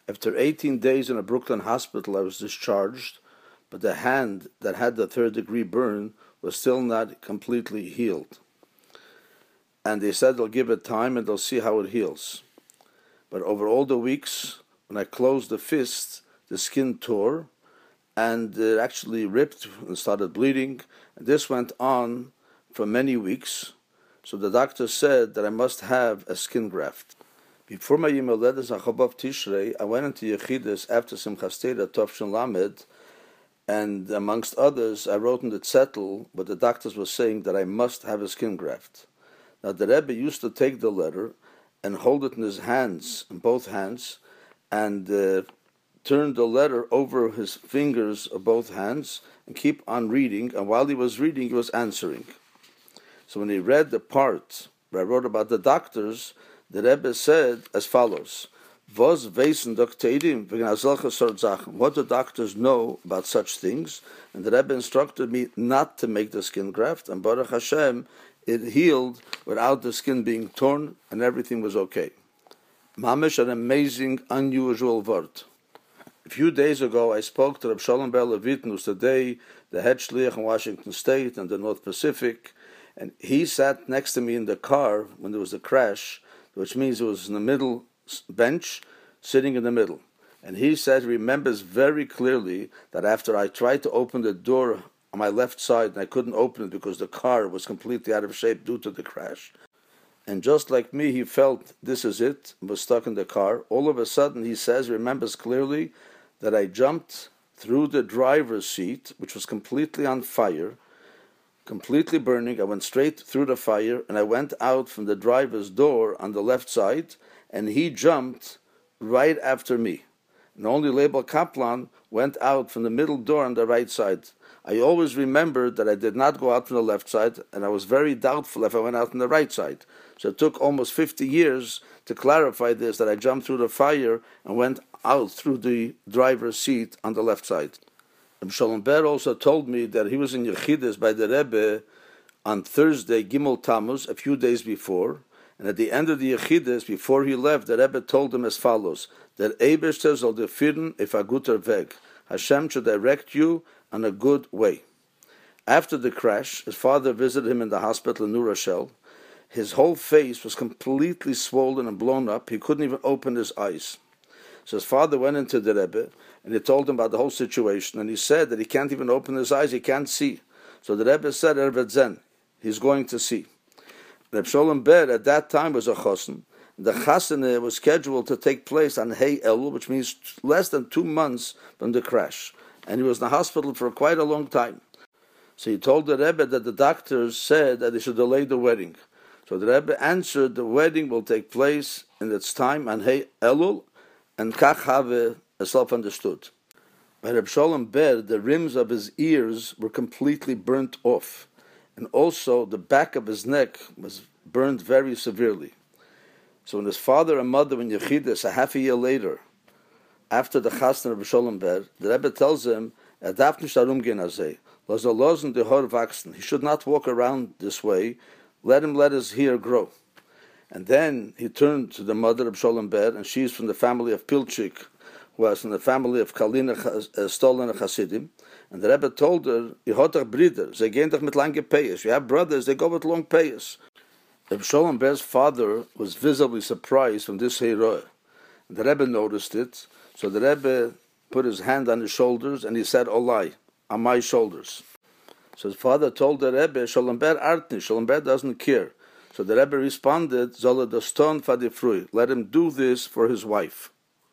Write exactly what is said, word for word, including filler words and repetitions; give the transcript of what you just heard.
After eighteen days in a Brooklyn hospital, I was discharged, but the hand that had the third-degree burn was still not completely healed. And they said they'll give it time and they'll see how it heals. But over all the weeks, when I closed the fist, the skin tore, and it actually ripped and started bleeding. And this went on for many weeks. So the doctor said that I must have a skin graft. Before my Yom Holedes on Chobav Tishrei, I went into Yechidus after Simchas Torah Tovshin Lamed, and amongst others, I wrote in the zettel, but the doctors were saying that I must have a skin graft. Now the Rebbe used to take the letter and hold it in his hands, in both hands, and uh, turn the letter over his fingers of both hands and keep on reading, and while he was reading, he was answering. So when he read the part where I wrote about the doctors, the Rebbe said as follows: "Vos weisen Doktorim wegen solcher sort Sachen? What do doctors know about such things?" And the Rebbe instructed me not to make the skin graft, and Baruch Hashem, it healed without the skin being torn, and everything was okay. Mamish, an amazing, unusual word. A few days ago, I spoke to Reb Shalom Ber Levit, who's today the head shliach in Washington State and the North Pacific, and he sat next to me in the car when there was a crash, which means it was in the middle bench, sitting in the middle. And he said he remembers very clearly that after I tried to open the door on my left side and I couldn't open it because the car was completely out of shape due to the crash, and just like me, he felt this is it, was stuck in the car. All of a sudden, he says, remembers clearly that I jumped through the driver's seat, which was completely on fire, completely burning. I went straight through the fire, and I went out from the driver's door on the left side, and he jumped right after me. And only Lebel Kaplan went out from the middle door on the right side. I always remembered that I did not go out from the left side, and I was very doubtful if I went out from the right side. So it took almost fifty years to clarify this, that I jumped through the fire and went out through the driver's seat on the left side. Reb Shalom Ber also told me that he was in Yechidus by the Rebbe on Thursday, Gimel Tammuz, a few days before, and at the end of the Yechidus, before he left, the Rebbe told him as follows: that Eibeshter soll dir führen auf a guter Weg. Hashem should direct you on a good way. After the crash, his father visited him in the hospital in New Rochelle. His whole face was completely swollen and blown up. He couldn't even open his eyes. So his father went into the Rebbe, and he told him about the whole situation, and he said that he can't even open his eyes, he can't see. So the Rebbe said, Ervet Zen, he's going to see. Reb Shalom Ber at that time was a chosn. The chasana was scheduled to take place on Hey Elul, which means less than two months from the crash. And he was in the hospital for quite a long time. So he told the Rebbe that the doctors said that they should delay the wedding. So the Rebbe answered, the wedding will take place in its time on Hey Elul, and Kach Have is self-understood. By Reb Shalom Ber, the rims of his ears were completely burnt off, and also the back of his neck was burned very severely. So when his father and mother in Yechidus, a half a year later, after the chasna of Reb Shalom Ber, the Rebbe tells him, er darf nicht herumgehen azeh, lass er losen die Haar wachsen. He should not walk around this way. Let him let his hair grow. And then he turned to the mother of Shalom Ber, and she's from the family of Pilchik, who was from the family of Kalina Stolen Chasidim. And the Rebbe told her, "You have brothers, they gehen doch mit lange payas. You have brothers, they go with long payas." Reb Shalom Ber's father was visibly surprised from this heroah. And the Rebbe noticed it, so the Rebbe put his hand on his shoulders, and he said, "Olai, on my shoulders." So his father told the Rebbe, Shalom Ber artni, Shalom Ber doesn't care. So the Rebbe responded, Zola doston fadi frui, let him do this for his wife.